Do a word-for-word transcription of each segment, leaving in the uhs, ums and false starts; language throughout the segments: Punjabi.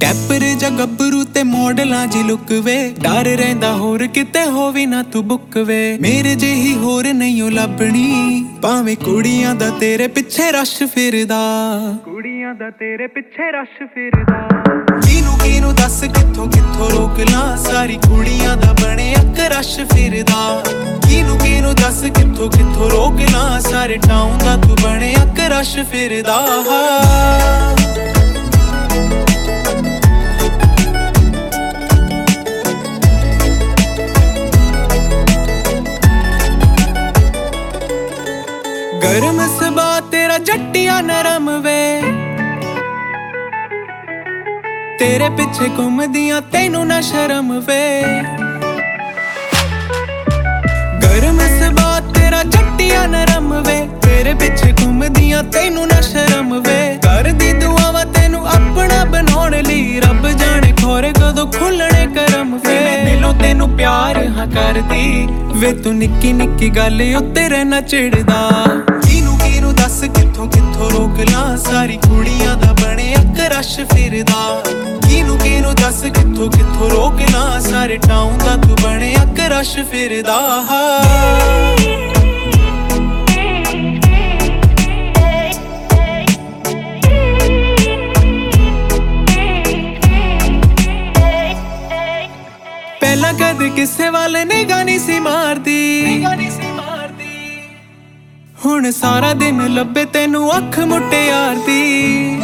ਟੈਪਰ ਜਾਂ ਗੱਭਰੂ ਤੇ ਮੋਡਲਾਂ ਜੀ ਲੁੱਕ ਵੇ, ਡਰ ਰਹਿੰਦਾ ਹੋਰ ਕਿਤੇ ਹੋਵੇ ਨਾ ਤੂੰ ਬੁੱਕ ਵੇ। ਮੇਰੇ ਜਿਹੀ ਹੋਰ ਨਹੀਂ ਓ ਲੱਭਣੀ, ਭਾਵੇਂ ਕੁੜੀਆਂ ਦਾ ਤੇਰੇ ਪਿੱਛੇ ਰਸ਼ ਫਿਰਦਾ, ਕੁੜੀਆਂ ਦਾ ਤੇਰੇ ਪਿੱਛੇ ਰਸ਼ ਫਿਰਦਾ। ਕਿਹਨੂੰ ਕਿਹਨੂੰ ਦੱਸ ਕਿੱਥੋਂ ਕਿੱਥੋਂ ਰੋਕ ਲਾਂ, ਸਾਰੀ ਕੁੜੀਆਂ ਦਾ ਬਣਿਆ ਕਰਸ਼ ਫਿਰਦਾ। ਕਿਹਨੂੰ ਕਿਹਨੂੰ ਦੱਸ ਕਿੱਥੋਂ ਕਿੱਥੋਂ ਰੋਕ ਲਾਂ, ਸਾਰੇ ਟਾਊਨ ਦਾ ਤੂੰ ਬਣਿਆ ਕਰਸ਼ ਫਿਰਦਾ। ਗਰਮ ਸੁਭਾਅ ਤੇਰਾ ਜੱਟੀਆਂ ਨਰਮ ਵੇ, ਤੇਰੇ ਪਿੱਛੇ ਘੁੰਮਦੀਆਂ ਤੈਨੂੰ ਨਾ ਸ਼ਰਮ ਵੇ। ਗਰਮ ਸੁਭਾਅ ਤੇਰਾ ਜੱਟੀਆਂ ਨਰਮ ਵੇ, ਤੇਰੇ ਪਿੱਛੇ ਘੁੰਮਦੀਆਂ ਤੈਨੂੰ ਨਾ ਸ਼ਰਮ ਵੇ। ਕਰਦੀ ਦੁਆਵਾਂ ਤੈਨੂੰ ਆਪਣਾ ਬਣਾਉਣ ਲਈ, ਰੱਬ ਜਾਣੇ ਖੋਰੇ ਕਦੋਂ ਖੁੱਲਣੇ ਕਰਮ ਵੇ। ਦਿਲੋਂ ਤੈਨੂੰ ਪਿਆਰ ਹਾਂ ਕਰਦੀ ਵੇ, ਤੂੰ ਨਿੱਕੀ ਨਿੱਕੀ ਗੱਲ ਉੱਤੇ ਰਹਿਣਾ ਚਿੜਦਾ। ਕਿਹਨੂੰ ਕਿਹਨੂੰ ਦੱਸ ਕਿੱਥੋਂ ਕਿੱਥੋਂ ਰੋਕ ਲਾਂ, ਸਾਰੀ ਕੁੜੀਆਂ ਦਾ ਬਣਿਆ ਕਰਸ਼ ਫਿਰਦਾ। ਕਿਹਨੂੰ ਕਿਹਨੂੰ ਦੱਸ ਕਿੱਥੋਂ ਕਿੱਥੋਂ ਰੋਕ ਲਾਂ, ਸਾਰੇ ਟਾਊਨ ਦਾ ਤੂੰ ਬਣਿਆ ਕਰਸ਼ ਫਿਰਦਾ। ਪਹਿਲਾਂ ਕਦੇ ਕਿਸੇ ਵੱਲ ਨਿਗਾਹ ਨਹੀਂ ਸੀ ਮਾਰਦੀ, ਹੁਣ ਸਾਰਾ ਦਿਨ ਲੱਭੇ ਤੈਨੂੰ ਅੱਖ ਮੁਟਿਆਰ ਦੀ।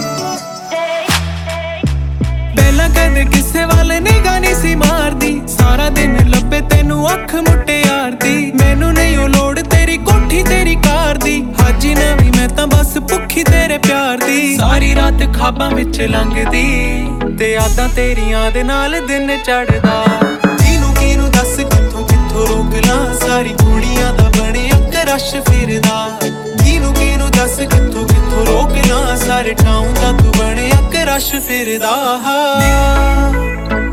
ਪਹਿਲਾਂ ਕਦੇ ਕਿਸੇ ਵੱਲ ਨਿਗਾਹ ਨਹੀਂ ਸੀ ਮਾਰਦੀ, ਸਾਰਾ ਦਿਨ ਲੱਭੇ ਤੈਨੂੰ ਅੱਖ ਮੁਟਿਆਰ ਦੀ। ਮੈਨੂੰ ਨਹੀਂ ਉਹ ਲੋੜ ਤੇਰੀ ਕੋਠੀ ਤੇਰੀ ਕਾਰ ਦੀ, ਹਾਜੀ ਨਵੀਂ ਮੈਂ ਤਾਂ ਬਸ ਭੁੱਖੀ ਤੇਰੇ ਪਿਆਰ ਦੀ। ਸਾਰੀ ਰਾਤ ਖਾਬਾਂ ਵਿੱਚ ਲੰਘਦੀ ਤੇ ਯਾਦਾਂ ਤੇਰੀਆਂ ਦੇ ਨਾਲ ਦਿਨ ਚੜ੍ਹਦਾ। ਕਿਹਨੂੰ ਕਿਹਨੂੰ ਦੱਸ ਕਿੱਥੋਂ ਕਿੱਥੋਂ ਰੋਕ ਲਾਂ, ਸਾਰੀ ਕੁੜੀਆਂ ਦਾ ਬਣਿਆ ਕਰਸ਼ ਫਿਰਦਾ। ਕਿਹਨੂੰ ਕਿਹਨੂੰ ਦੱਸ ਕਿੱਥੋਂ ਕਿੱਥੋਂ ਰੋਕ ਲਾਂ, ਸਾਰੇ ਟਾਊਨ ਦਾ ਤੂੰ ਬਣਿਆ ਕਰਸ਼ ਫਿਰਦਾ।